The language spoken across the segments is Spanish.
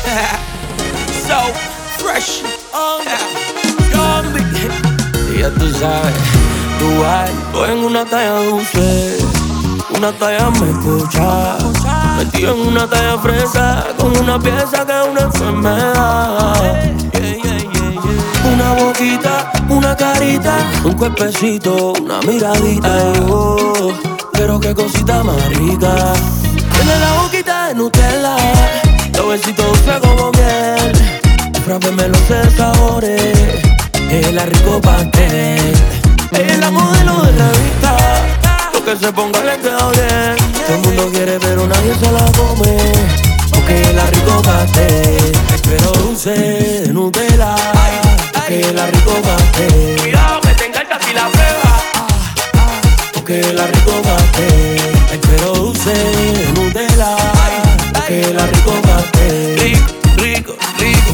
So fresh. Y ya tú sabes, estoy en una talla dulce, una talla me escucha. Metido en una talla fresa, con una pieza que es una enfermedad. Una boquita, una carita, un cuerpecito, una miradita. Oh, pero qué cosita más rica. Tiene la boquita de Nutella, los besitos dulces como miel. Frappé me los de sabores, es la rico pastel. Es la modelo de revista, lo que se ponga le queda bien. Todo el mundo quiere pero nadie se la come, porque es la rico pastel. Pero dulce de Nutella, porque es la rico pastel. Cuidado que te encanta si la pruebas. Porque es la rico pastel. Pero dulce de Nutella, porque es la rico pastel. Rico, rico, rico.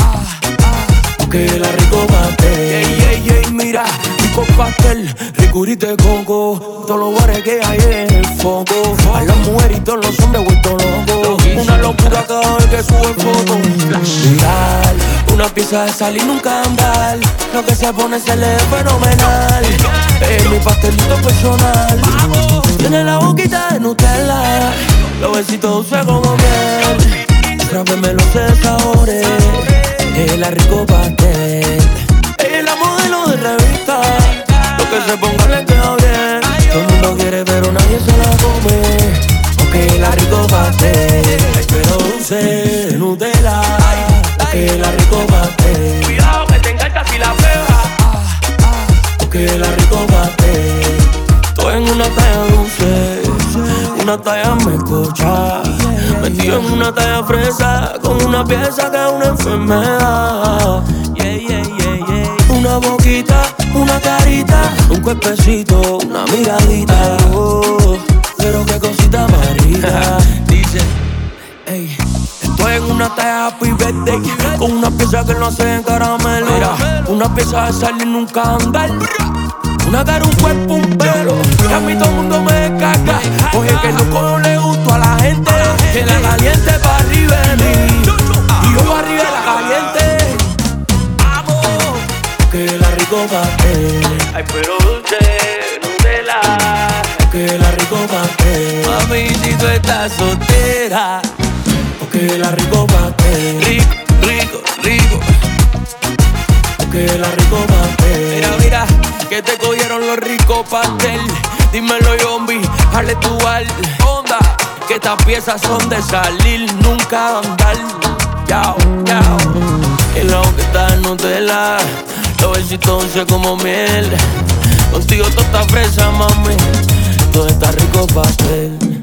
Porque es la rico pastel. Mira, rico pastel, ricurito de coco. Todos los bares que hay en el foco. A las mujeres y todos los hombres vueltos locos. Una locura cada vez que sube fotos. Viral, una pieza de sal y nunca andar. Lo que se pone se le ve fenomenal. Es mi pastelito personal. Tiene la boquita de Nutella, los besitos dulces como miel. Frappéme los de sabores, es la rico pastel. Es la modelo de revista, lo que se ponga le queda bien. Todo el mundo quiere pero nadie se la come, porque es la rico pastel. Pero dulce de Nutella, porque es la rico pastel. Cuidado que te encanta si la pruebas. Porque es la rico pastel. Estoy en una talla dulce, una talla me escucha. Metido en una talla fresa, con una pieza que es una enfermedad. Una boquita, una carita, un cuerpecito, una miradita. Oh, pero qué cosita más rica. Dice, ey, estoy en una talla happy birthday, con una pieza que no hace en caramelo. Una pieza de sal y nunca andar. Una cara, un cuerpo, un pelo, y a mí todo el mundo me descarga. Oye, que loco le gusto a la gente, que la caliente pa' arriba de mí, y yo pa' arriba de la caliente. Vamos, que la rico pastel. Ay, pero dulce, Nutella. Que la rico pastel. Mami, si tú estás soltera, porque la rico pastel. Rico, rico, rico. Que la rico pastel. Mira, mira, que te cogieron los ricos pastel. Dímelo, Yombi, jale tu al. Onda, que estas piezas son de salir, nunca andar. Yao, yao. El lado que está en Nutella, los besitos dulces como miel. Contigo toda esta fresa, mami, todo está rico pastel.